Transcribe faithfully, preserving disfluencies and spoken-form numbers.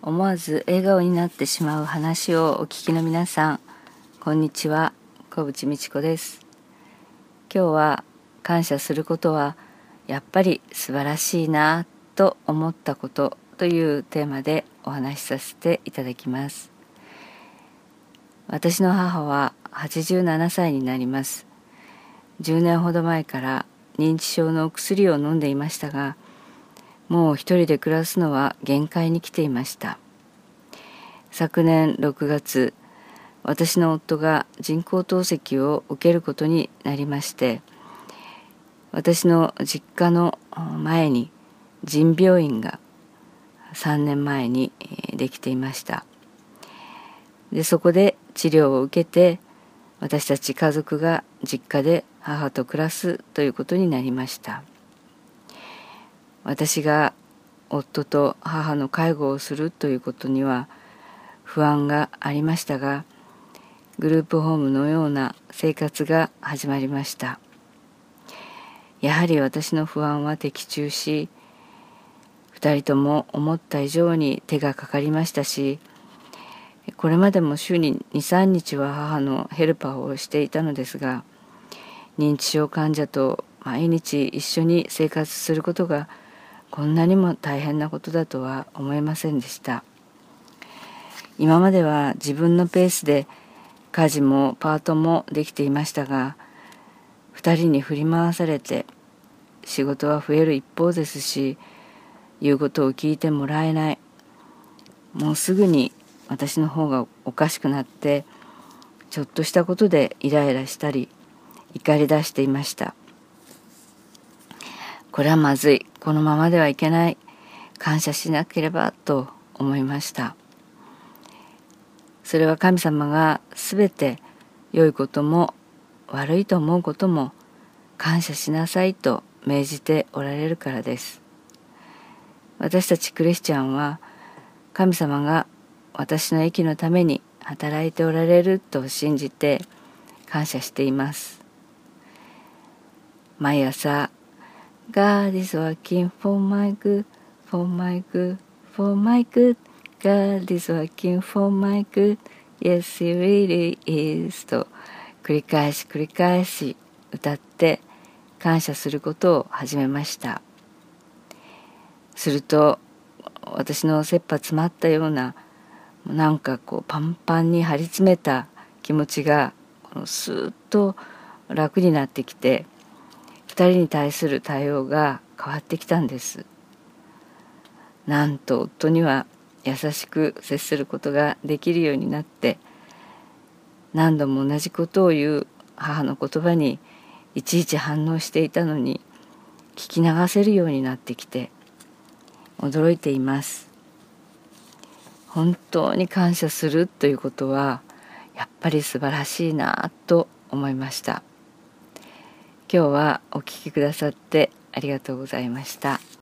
思わず笑顔になってしまう話をお聞きの皆さん、こんにちは。小淵美智子です。今日は感謝することはやっぱり素晴らしいなと思ったことというテーマでお話しさせていただきます。私の母ははちじゅうななさいになります。じゅうねんほど前から認知症のお薬を飲んでいましたが、もう一人で暮らすのは限界に来ていました。昨年ろくがつ、私の夫が人工透析を受けることになりまして、私の実家の前に腎病院がさんねんまえにできていました。で、そこで治療を受けて、私たち家族が実家で母と暮らすということになりました。私が夫と母の介護をするということには不安がありましたが、グループホームのような生活が始まりました。やはり私の不安は的中し、二人とも思った以上に手がかかりましたし、これまでも週にに、さんにちは母のヘルパーをしていたのですが、認知症患者と毎日一緒に生活することがこんなにも大変なことだとは思いませんでした。今までは自分のペースで家事もパートもできていましたが、二人に振り回されて仕事は増える一方ですし、言うことを聞いてもらえない。もうすぐに私の方がおかしくなって、ちょっとしたことでイライラしたり怒り出していました。これはまずい、このままではいけない、感謝しなければと思いました。それは神様がすべて良いことも悪いと思うことも感謝しなさいと命じておられるからです。私たちクリスチャンは神様が私の益のために働いておられると信じて感謝しています。毎朝God is working for my good, for my good, for my good. God is working for my good. Yes, He really is. と繰り返し繰り返し歌って感謝することを始めました。すると私の切羽詰まったような、なんかこうパンパンに張り詰めた気持ちがスーッと楽になってきて、二人に対する対応が変わってきたんです。なんと夫には優しく接することができるようになって、何度も同じことを言う母の言葉にいちいち反応していたのに、聞き流せるようになってきて驚いています。本当に感謝するということはやっぱり素晴らしいなと思いました。今日はお聞きくださってありがとうございました。